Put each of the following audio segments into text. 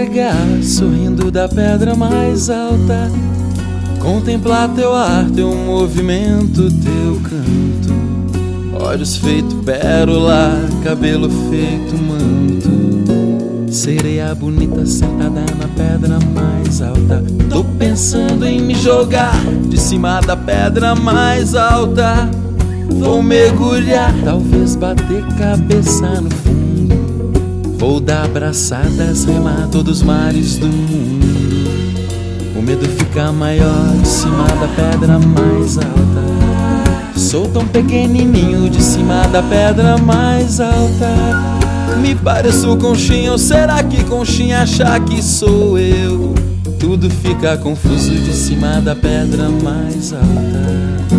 chegar sorrindo da pedra mais alta, contemplar teu ar, teu movimento, teu canto, olhos feito pérola, cabelo feito manto, sereia bonita sentada na pedra mais alta. Tô pensando em me jogar de cima da pedra mais alta, vou mergulhar, talvez bater cabeça no fundo. Vou dar abraçadas, remar todos os mares do mundo. O medo fica maior de cima da pedra mais alta. Sou tão pequenininho de cima da pedra mais alta. Me pareço conchinha, ou será que conchinha achar que sou eu? Tudo fica confuso de cima da pedra mais alta.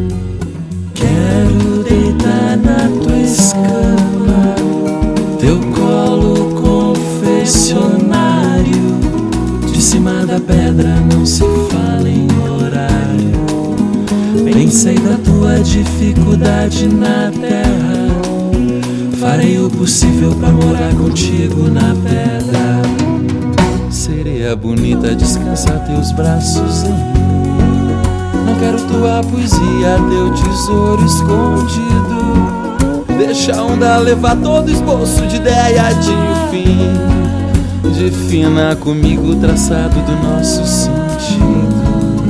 Quero deitar na tua escama, teu colo confessionário. De cima da pedra não se fala em horário. Pensei da tua dificuldade na terra, farei o possível pra morar contigo na pedra. Sereia bonita, descansa teus braços em mim. Não quero tua poesia, teu tesouro escondido. Deixa a onda levar todo esboço de ideia de fim. Defina comigo o traçado do nosso sentido.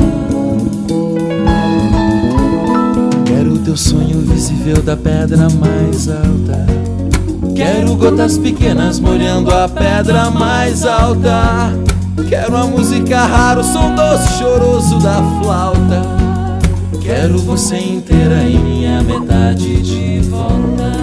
Quero o teu sonho visível da pedra mais alta. Quero gotas pequenas molhando a pedra mais alta. Quero a música rara, o som doce choroso da flauta. Quero você inteira em minha metade de volta.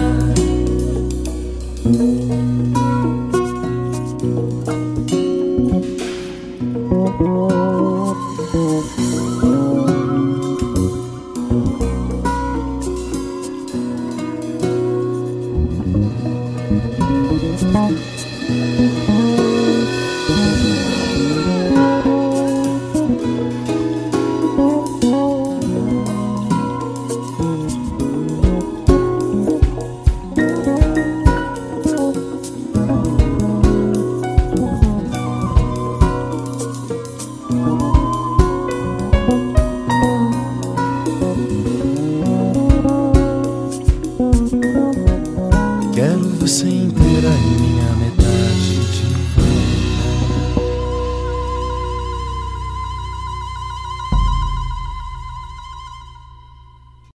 Quero você inteira em minha mente.